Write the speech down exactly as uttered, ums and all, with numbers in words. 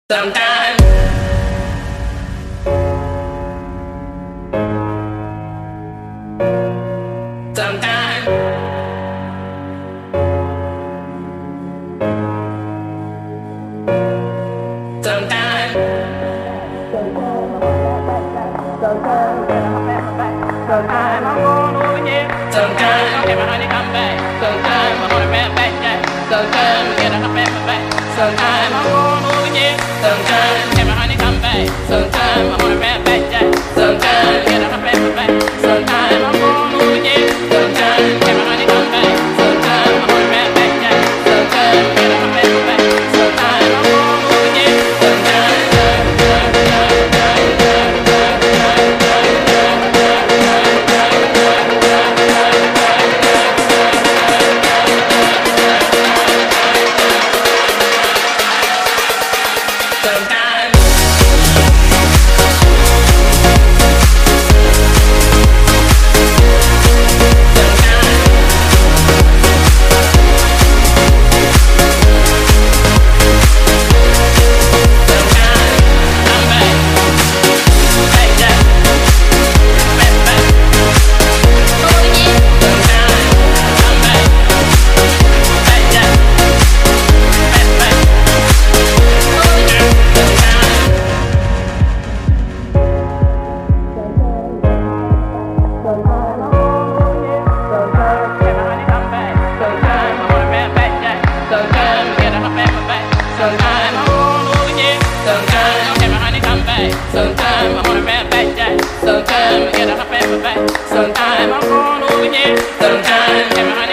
Sometimes, sometimes, sometimes, Sometime I'm going over here. sometimes, Okay, my honey, come back. Sometime I'm gonna back back back. Sometime we get a back back. Sometime I'm going over here. sometimes, Okay, my honey, come back. Sometime I'm gonna back back back. Sometime we get a back back. Sometime I'm going over here. sometimes, Okay, my honey, come back. Sometime I'm gonna back back back. Sometime we get a back back. Sometime I'm going over here. sometimes, Sometime I'm gonna back back that. Sometime we get a back back. Sometime I'm going over here. sometimes, Sometime